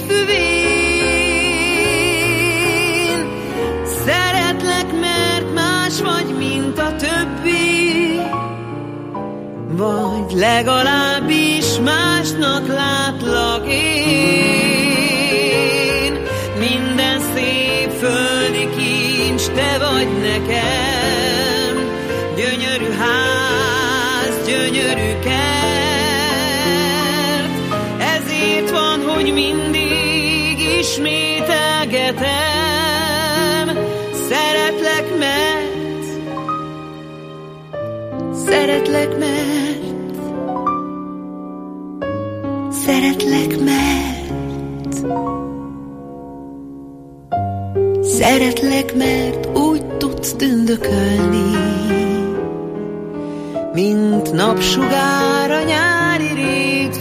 füvén. Szeretlek, mert más vagy, mint a többi, vagy legalábbis másnak látlak én. Minden szép földi kincs te vagy nekem, gyönyörű ház, gyönyörű kert. Ezért van, hogy mindig ismételgetem. Szeretlek, mert szeretlek, mert szeretlek, mert szeretlek, mert úgy tudsz tündökölni, mint napsugár a nyári rét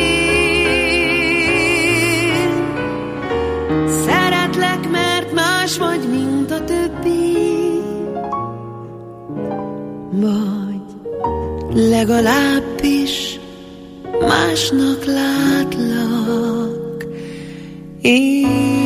füvén. Szeretlek, mert más vagy, mint a többi, vagy legalábbis másnak látlak én.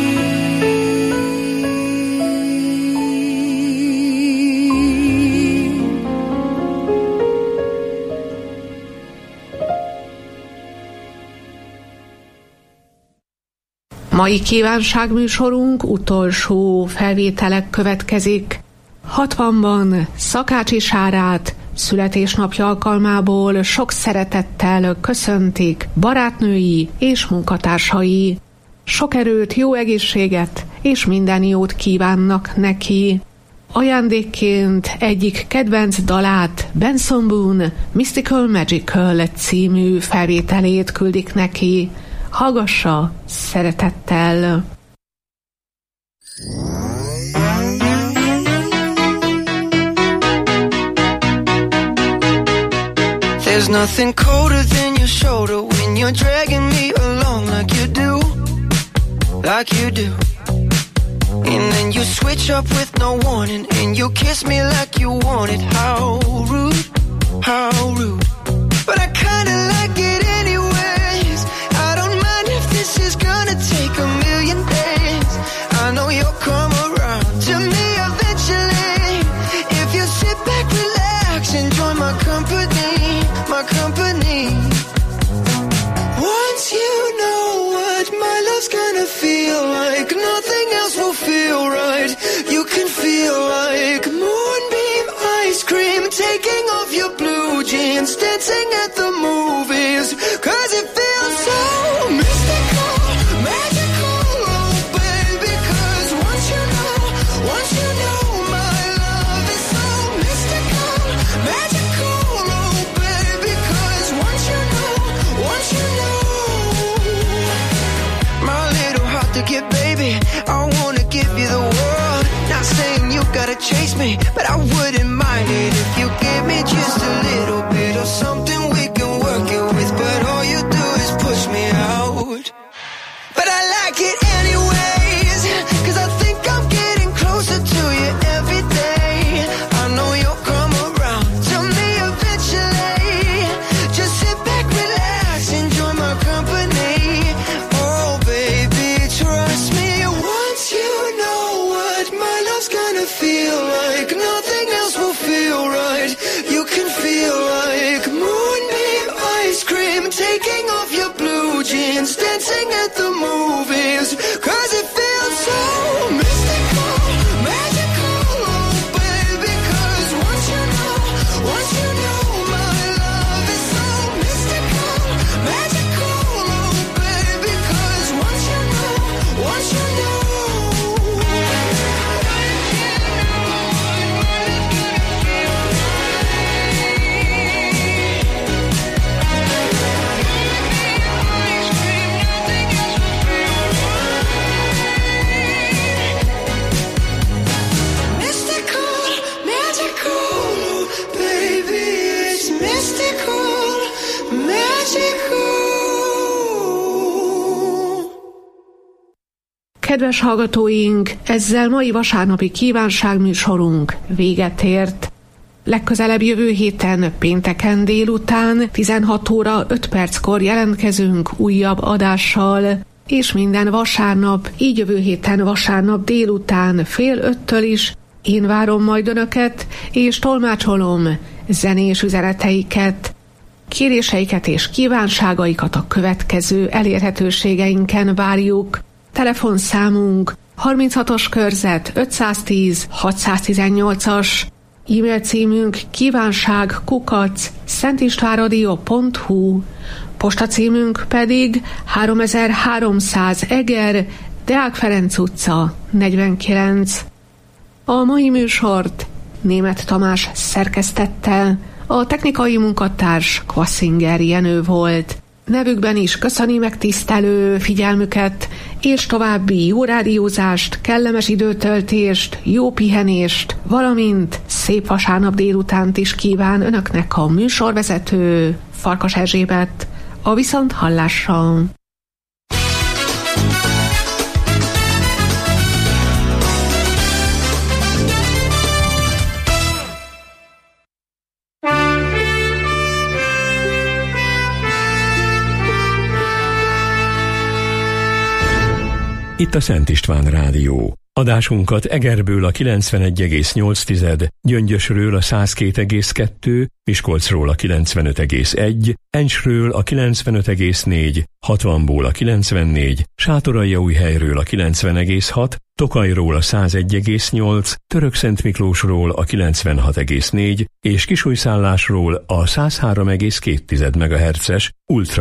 Mai kívánságműsorunk utolsó felvételek következik. 60-ban Szakácsi Sárát születésnapja alkalmából sok szeretettel köszöntik barátnői és munkatársai. Sok erőt, jó egészséget és minden jót kívánnak neki. Ajándékként egyik kedvenc dalát, Benson Boone Mystical Magical című felvételét küldik neki. Hallgassa szeretettel! There's nothing colder than your shoulder when you're dragging me along like you do, like you do. And then you switch up with no warning and you kiss me like you want it. How rude, how rude. But I kinda like it anyways. I don't mind if this is gonna take a million days. I know you'll come around to me eventually. If you sit back, relax, enjoy my company, my company. Once you know what my love's gonna feel jeans, dancing at the movies, 'cause it feels so mystical, magical, oh baby, 'cause once you know my love is so mystical, magical, oh baby, 'cause once you know my little heart to get, baby, I wanna give you the world. Not saying you gotta chase me, but I wouldn't mind it if you give me just a little bit of something we can work it with. But all you do is push me out. But I like it anyways, 'cause I think I'm getting closer to you every day. I know you'll come around to me eventually. Just sit back, relax, enjoy my company. Oh baby, trust me, once you know what my love's gonna feel like, nothing else will feel right. You can feel like moonbeam ice cream, taking off your blue jeans, dancing at the movies, 'cause it feels so mystical, magical, oh baby, 'cause once you know my love is so mystical, magical, oh baby, 'cause once you know mystical, magical, baby, it's mystical, magical. Kedves hallgatóink, ezzel mai vasárnapi kívánságműsorunk véget ért. Legközelebb jövő héten, pénteken délután 16 óra 5 perckor jelentkezünk újabb adással, és minden vasárnap, így jövő héten vasárnap délután 4:30 is én várom majd Önöket, és tolmácsolom zenés üzeneteiket. Kéréseiket és kívánságaikat a következő elérhetőségeinken várjuk. Telefonszámunk 36-os körzet 510 618-as, e-mail címünk kívánság@szentistvánradio.hu, postacímünk pedig 3300 Eger, Deák Ferenc utca 49. A mai műsort Németh Tamás szerkesztette, a technikai munkatárs Kvasszinger Jenő volt. Nevükben is köszöni megtisztelő figyelmüket, és további jó rádiózást, kellemes időtöltést, jó pihenést, valamint szép vasárnap délutánt is kíván Önöknek a műsorvezető, Farkas Erzsébet. A viszonthallásra! Itt a Szent István Rádió. Adásunkat Egerből a 91,8, Gyöngyösről a 102,2, Miskolcról a 95,1, Encsről a 95,4, 60-ból a 94, Sátoraljaújhelyről a 90,6, Tokajról a 101,8, Törökszentmiklósról a 96,4 és Kisújszállásról a 103,2 MHz-es ultra